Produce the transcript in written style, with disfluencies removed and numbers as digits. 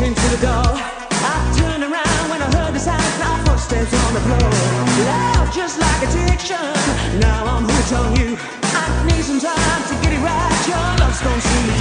into the door. I turned around when I heard the sound of footsteps on the floor. Love just like addiction, now I'm hooked on you. I need some time to get it right. Your love's gonna see